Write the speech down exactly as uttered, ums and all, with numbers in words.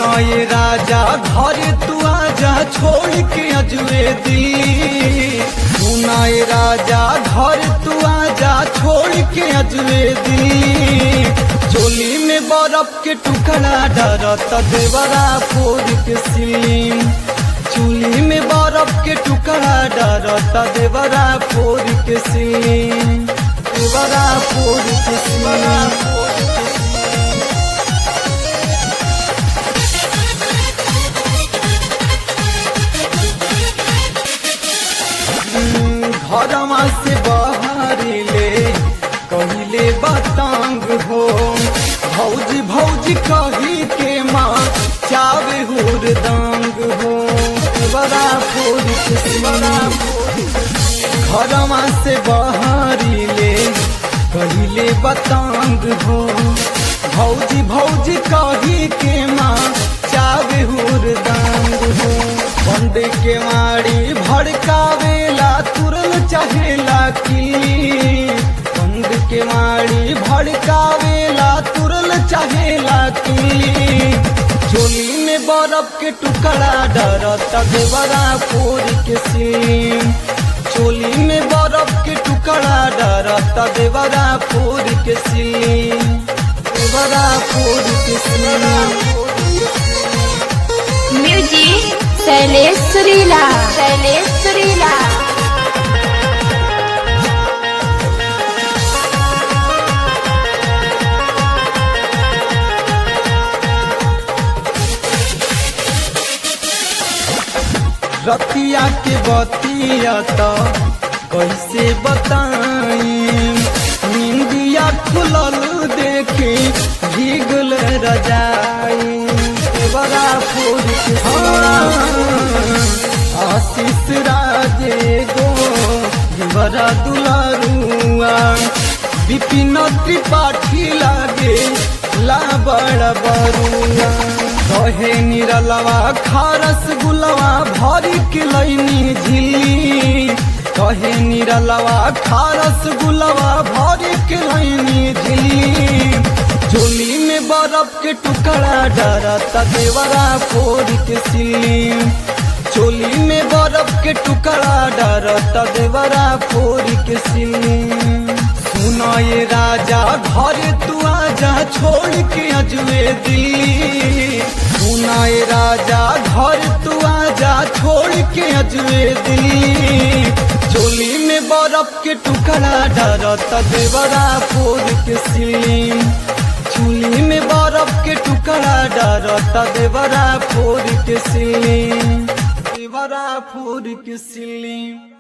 सुना ये राजा घर तू आजा छोड़ के अजवे दी। सुना ये राजा घर तू आजा छोड़ के अजवे दी। चोली में बर्फ के टुकड़ा डरता देवरा फोड़ के सीम। चोली में बर्फ के टुकड़ा डरता देवरा फोड़ के सीम। देवरा फोड़ के सीम। घरमा से बाहरी ले कहिले बतांग हो। भौजी भौजी कही के माँ चावे हुरदांग हो। बड़ा फोड़ के बड़ा घरमा से बाहरी ले कहिले बतांग हो। भौजी भौजी कही के माँ चावे हुरदांग हो। बंद के मारी भड़कावेला तुरल चाहेला की। बंद के मारी भड़कावेला तुरल चाहेला की। चोली में बर्फ के टुकड़ा डरता देवरा फोड़ के सीम। चोली में बर्फ के टुकड़ा डरता देवरा फोड़ के सीम। देवरा फोड़ के सीम। म्यूजिक शैलेश सुरीला शैलेश सुरीला। रतिया के बतिया तो कैसे बताई। निंदिया खुलल देखी भीगल रजाई। बड़ा फोड़ के आशीष राजे गो बड़ा दुलारुआ। विपिन त्रिपाठी लागे ला बड़ा बरुआ। कहे निरलवा खारस गुलवा भरी के लैनी झिल्ली। कहे निरलवा खारस गुलवा भरी के लैनी झिल्ली। चोली में बर्फ के टुकड़ा डरता देवरा फोड़ के सीम। चोली में बर्फ के टुकड़ा डरता देवरा फोड़ के सीम। सुना ये राजा घर तू आजा छोड़ के अजवे दी। सुना ये राजा घर तू आजा छोड़ के अजवे दी। चोली में बर्फ के टुकड़ा डरता देवरा फोड़ के सीम। चोली में बर्फ के टुकड़ा डरता देवरा फोड़ के सीम। देवरा फोड़ के सीम।